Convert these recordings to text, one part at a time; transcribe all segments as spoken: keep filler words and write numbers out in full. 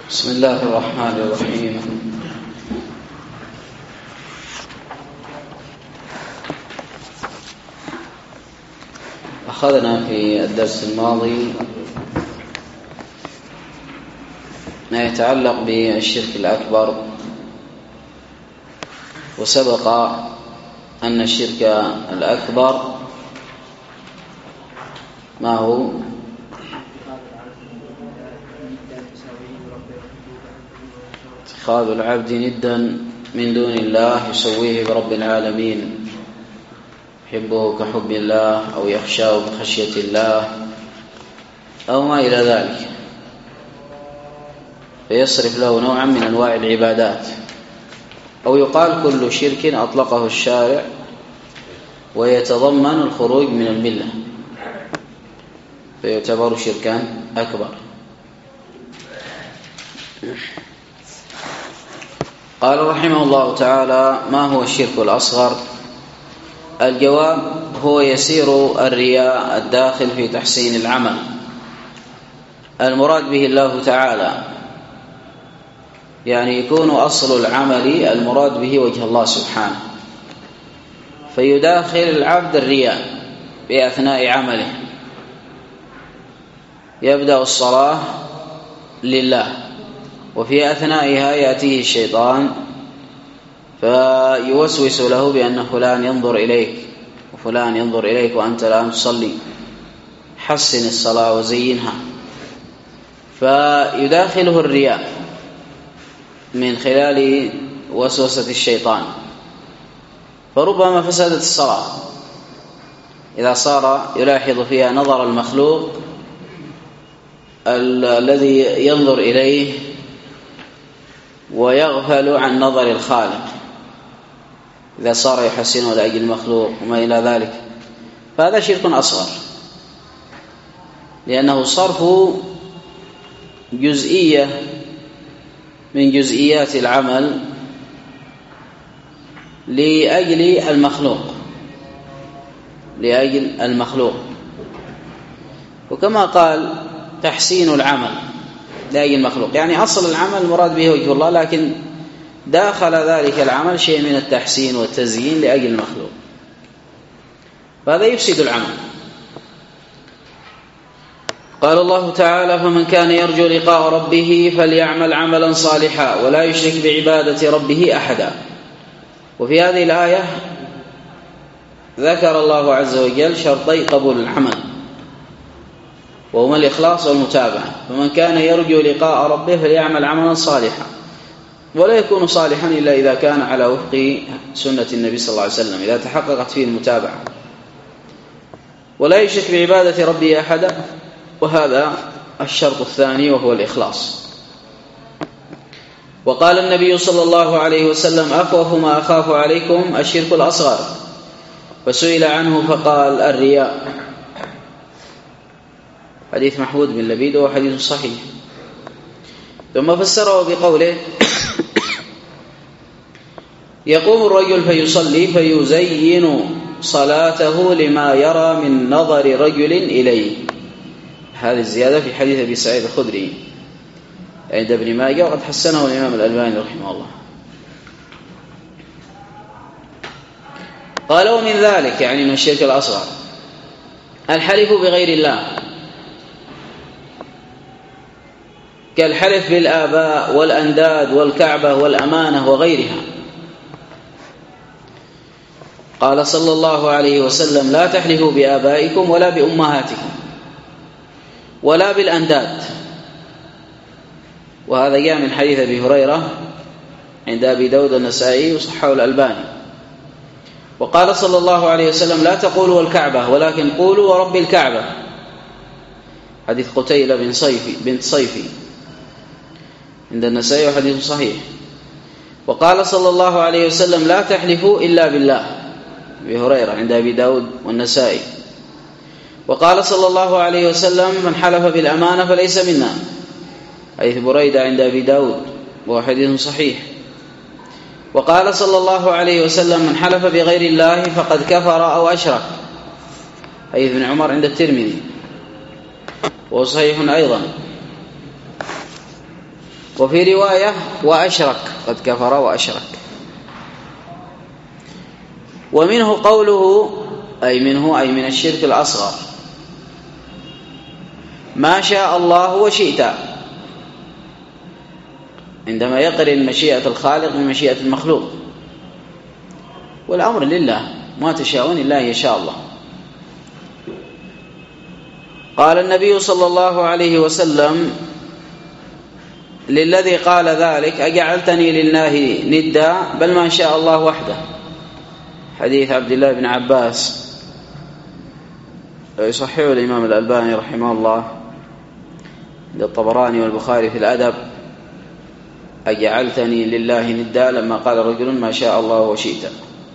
بسم الله الرحمن الرحيم. أخذنا في الدرس الماضي ما يتعلق بالشرك الأكبر، وسبق أن الشرك الأكبر ما هو؟ اتخاذ العبد ندا من دون الله يسويه برب العالمين، يحبه كحب الله أو يخشاه بخشية الله أو ما إلى ذلك، فيصرف له نوعا من أنواع العبادات. أو يقال كل شرك أطلقه الشارع ويتضمن الخروج من الملة فيعتبر شركا أكبر. قال رحمه الله تعالى: ما هو الشرك الأصغر؟ الجواب: هو يسير الرياء الداخل في تحسين العمل، المراد به الله تعالى، يعني يكون أصل العمل المراد به وجه الله سبحانه، فيداخل العبد الرياء بأثناء عمله. يبدأ الصلاة لله، وفي أثنائها يأتيه الشيطان فيوسوس له بأن فلان ينظر إليك وفلان ينظر إليك وأنت الآن تصلي، حسن الصلاة وزينها، فيداخله الرياء من خلال وسوسة الشيطان، فربما فسدت الصلاة إذا صار يلاحظ فيها نظر المخلوق الذي ينظر إليه ويغفل عن نظر الخالق، إذا صار يحسنه لأجل المخلوق وما إلى ذلك، فهذا شرك أصغر، لأنه صرف جزئية من جزئيات العمل لأجل المخلوق لأجل المخلوق وكما قال تحسين العمل لأجل المخلوق، يعني أصل العمل المراد به وجه الله، لكن داخل ذلك العمل شيء من التحسين والتزيين لأجل المخلوق، فهذا يفسد العمل. قال الله تعالى: فمن كان يرجو لقاء ربه فليعمل عملا صالحا ولا يشرك بعبادة ربه أحدا. وفي هذه الآية ذكر الله عز وجل شرطي قبول العمل، وهما الإخلاص والمتابعة. فمن كان يرجو لقاء ربه فليعمل عملا صالحا، ولا يكون صالحا إلا إذا كان على وفق سنة النبي صلى الله عليه وسلم، إذا تحققت فيه المتابعة. ولا يشرك بعبادة ربه أحدا، وهذا الشرط الثاني وهو الإخلاص. وقال النبي صلى الله عليه وسلم: أخوف ما أخاف عليكم الشرك الأصغر، فسئل عنه فقال: الرياء. حديث محمود بن لبيد وهو حديث صحيح. ثم فسره بقوله: يقوم الرجل فيصلي فيزين صلاته لما يرى من نظر رجل إليه. هذه الزيادة في حديث أبي سعيد الخدري عند ابن ماجه، وقد حسنه الإمام الألباني رحمه الله. قال: ومن ذلك، يعني من الشرك الأصغر، الحلف بغير الله، كالحلف بالآباء والأنداد والكعبة والأمانة وغيرها. قال صلى الله عليه وسلم: لا تحلفوا بآبائكم ولا بأمهاتكم ولا بالأنداد. وهذا جاء من حديث أبي هريرة عند أبي داود النسائي وصححه الألباني. وقال صلى الله عليه وسلم: لا تقولوا الكعبة ولكن قولوا ورب الكعبة، حديث قتيلة بن صيفي بنت صيفي عند النسائي وحديث صحيح. وقال صلى الله عليه وسلم: لا تحلفوا إلا بالله، أبي هريرة عند أبي داود والنسائي. وقال صلى الله عليه وسلم: من حلف بالأمانة فليس منا، حديث بريدة عند أبي داود وهو حديث صحيح. وقال صلى الله عليه وسلم: من حلف بغير الله فقد كفر أو أشرك، حديث ابن عمر عند الترمذي وهو صحيح أيضا. وفي رواية وأشرك، قد كفر وأشرك. ومنه قوله، أي منه أي من الشرك الأصغر، ما شاء الله وشئت، عندما يقرن مشيئة الخالق بمشيئة المخلوق، والأمر لله، ما تشاءون إلا إن يشاء الله. قال النبي صلى الله عليه وسلم للذي قال ذلك: أجعلتني لله ندا بل ما شاء الله وحده. حديث عبد الله بن عباس يصححه الإمام الألباني رحمه الله للطبراني والبخاري في الأدب: أجعلتني لله ندا لما قال رجل ما شاء الله وشئت.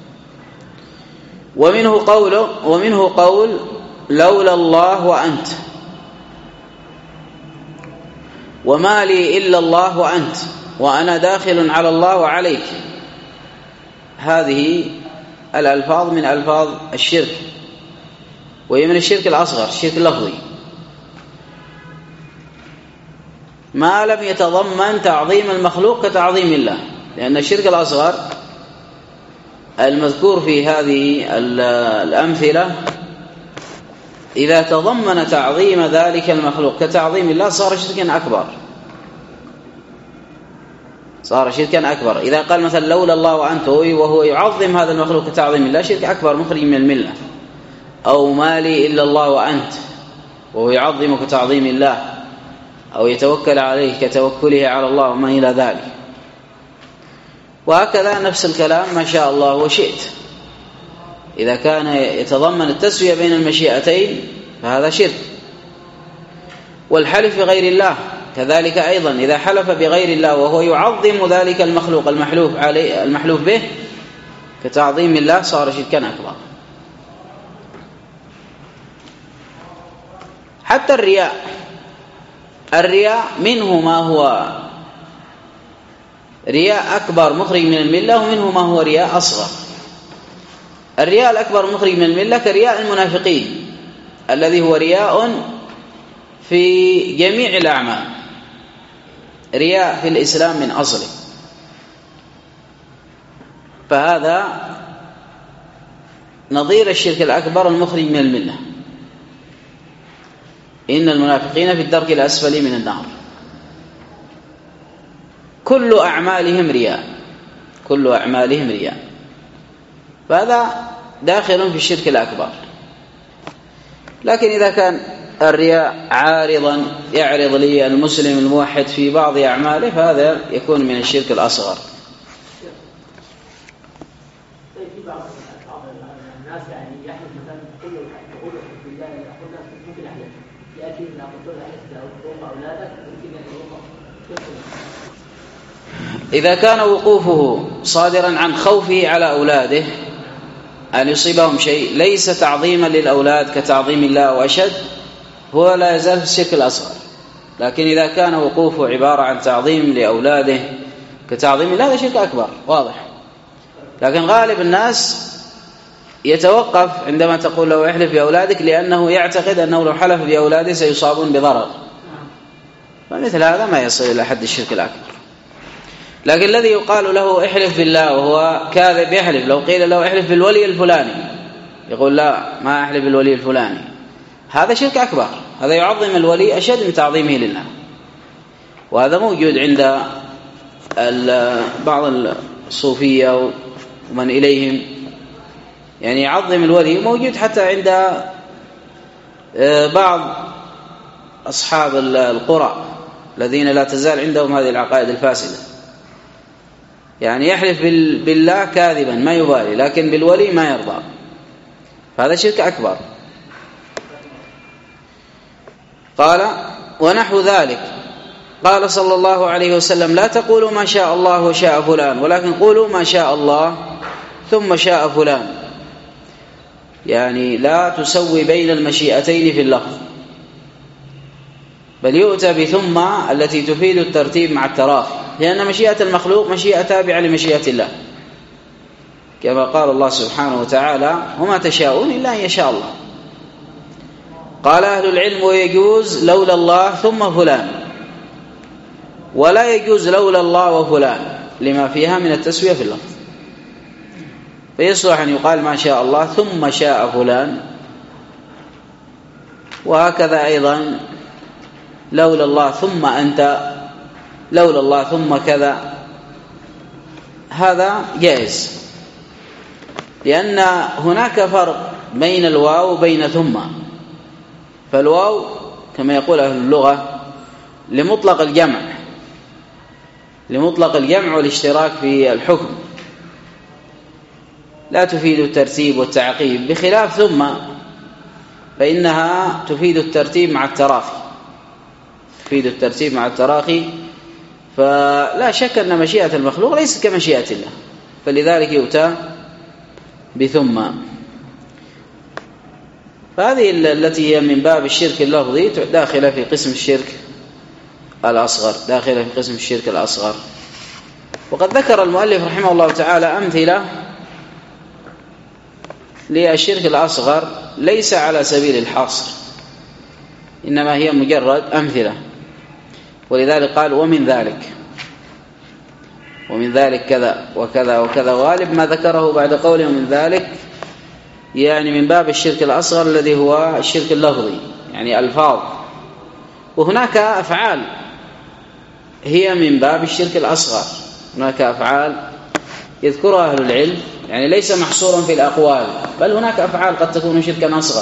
ومنه قول ومنه قول لولا الله وأنت، وما لي إلا الله وأنت، وأنا داخل على الله وعليك. هذه الألفاظ من ألفاظ الشرك، وهي من الشرك الأصغر، الشرك اللفظي، ما لم يتضمن تعظيم المخلوق كتعظيم الله، لأن الشرك الأصغر المذكور في هذه الأمثلة إذا تضمن تعظيم ذلك المخلوق كتعظيم الله صار شركا أكبر، صار شركا أكبر. إذا قال مثلا لولا الله وأنت وهو يعظم هذا المخلوق كتعظيم الله، شرك أكبر مخرج من الملة. أو ما لي إلا الله وأنت وهو يعظم كتعظيم الله، أو يتوكل عليه كتوكله على الله وما إلى ذلك. وهكذا نفس الكلام ما شاء الله وشئت، إذا كان يتضمن التسوية بين المشيئتين فهذا شرك. والحلف بغير الله كذلك أيضا، إذا حلف بغير الله وهو يعظم ذلك المخلوق المحلوف عليه المحلوف به كتعظيم الله صار شركا أكبر. حتى الرياء، الرياء منه ما هو رياء أكبر مخرج من الملة، ومنه ما هو رياء أصغر. الرياء الأكبر مخرج من الملة كرياء المنافقين، الذي هو رياء في جميع الأعمال، رياء في الإسلام من أصله، فهذا نظير الشرك الأكبر المخرج من الملة. إن المنافقين في الدرك الأسفل من النار. كل أعمالهم رياء، كل أعمالهم رياء، فهذا داخل في الشرك الأكبر. لكن إذا كان الرياء عارضا يعرض لي المسلم الموحد في بعض أعماله فهذا يكون من الشرك الأصغر. في بعض الناس يعني يحلف مثلا يقول يقول بالله يقول ممكن أحلف لكن لا قلت له أحلف أو أولادك ممكن أن إذا كان وقوفه صادرا عن خوفه على أولاده أن يصيبهم شيء ليس تعظيما للأولاد كتعظيم الله وأشد، هو لا يزال في الشرك الأصغر. لكن إذا كان وقوفه عبارة عن تعظيم لأولاده كتعظيم الله هذا شرك أكبر واضح. لكن غالب الناس يتوقف عندما تقول له احلف بأولادك، لأنه يعتقد أنه لو حلف بأولاده سيصابون بضرر، فمثل هذا ما يصل إلى حد الشرك الأكبر. لكن الذي يقال له احلف بالله وهو كاذب يحلف، لو قيل له احلف بالولي الفلاني يقول لا ما احلف بالولي الفلاني، هذا شرك أكبر، هذا يعظم الولي أشد من تعظيمه لله. وهذا موجود عند بعض الصوفية ومن إليهم، يعني يعظم الولي، موجود حتى عند بعض أصحاب القرى الذين لا تزال عندهم هذه العقائد الفاسدة، يعني يحلف بالله كاذبا ما يبالي، لكن بالولي ما يرضى، فهذا شرك أكبر. قال ونحو ذلك قال صلى الله عليه وسلم لا تقولوا ما شاء الله وشاء فلان، ولكن قولوا ما شاء الله ثم شاء فلان، يعني لا تسوي بين المشيئتين في اللفظ، بل يؤتى بثم التي تفيد الترتيب مع التراخي، لأن مشيئة المخلوق مشيئة تابعة لمشيئة الله، كما قال الله سبحانه وتعالى وما تشاءون إلا أن يشاء الله. قال أهل العلم ويجوز لولا الله ثم فلان، ولا يجوز لولا الله وفلان لما فيها من التسوية في اللفظ، فيصلح أن يقال ما شاء الله ثم شاء فلان، وهكذا أيضا لولا الله ثم أنت، لولا الله ثم كذا، هذا جائز، لأن هناك فرق بين الواو وبين ثم. فالواو كما يقول أهل اللغة لمطلق الجمع، لمطلق الجمع والاشتراك في الحكم، لا تفيد الترتيب والتعقيب، بخلاف ثم فإنها تفيد الترتيب مع التراخي، تفيد الترتيب مع التراخي. فلا شك أن مشيئة المخلوق ليست كمشيئة الله، فلذلك يؤتى بثم. فهذه التي هي من باب الشرك اللفظي داخلة في قسم الشرك الأصغر، داخلة في قسم الشرك الأصغر. وقد ذكر المؤلف رحمه الله تعالى أمثلة للشرك الأصغر ليس على سبيل الحصر، إنما هي مجرد أمثلة، ولذلك قال ومن ذلك، ومن ذلك كذا وكذا وكذا. غالب ما ذكره بعد قوله من ذلك يعني من باب الشرك الأصغر الذي هو الشرك اللفظي، يعني ألفاظ. وهناك أفعال هي من باب الشرك الأصغر، هناك أفعال يذكرها أهل العلم، يعني ليس محصورا في الأقوال، بل هناك أفعال قد تكون شركا أصغر،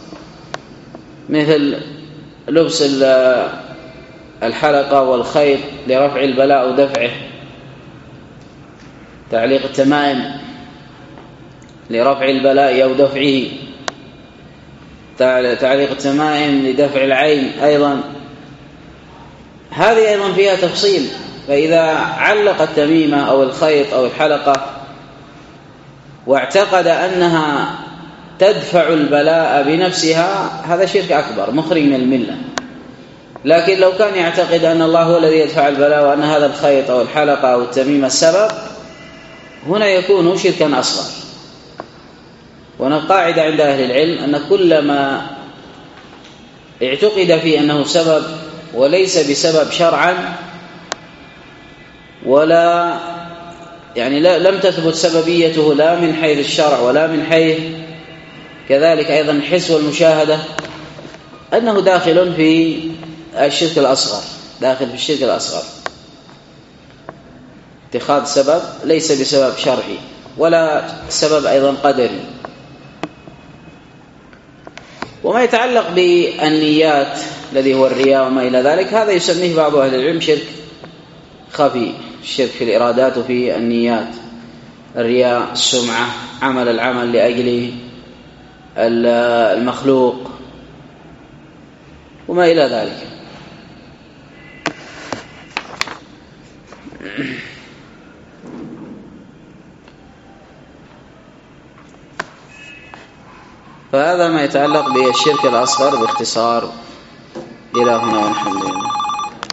مثل لبس الحلقة والخيط لرفع البلاء ودفعه، تعليق التمائم لرفع البلاء أو دفعه، تعليق التمائم لدفع العين أيضا، هذه أيضا فيها تفصيل. فإذا علق التميمة أو الخيط أو الحلقة واعتقد أنها تدفع البلاء بنفسها، هذا شرك أكبر مخرج من الملة. لكن لو كان يعتقد أن الله هو الذي يدفع البلاء وأن هذا الخيط أو الحلقة أو التميمة السبب، هنا يكون شركا أصغر. ونقاعد عند أهل العلم أن كل ما اعتقد فيه أنه سبب وليس بسبب شرعا، ولا يعني لا لم تثبت سببيته لا من حيث الشرع ولا من حيث كذلك أيضا الحس والمشاهدة، أنه داخل في الشرك الأصغر، داخل في الشرك الأصغر. اتخاذ سبب ليس بسبب شرعي ولا سبب أيضا قدري. وما يتعلق بالنيات الذي هو الرياء وما إلى ذلك، هذا يسميه بعض أهل العلم شرك خفي، الشرك في الإرادات وفي النيات، الرياء، السمعة، عمل العمل لأجل المخلوق وما إلى ذلك. فهذا ما يتعلق بالشرك الأصغر باختصار. إلى هنا ونحن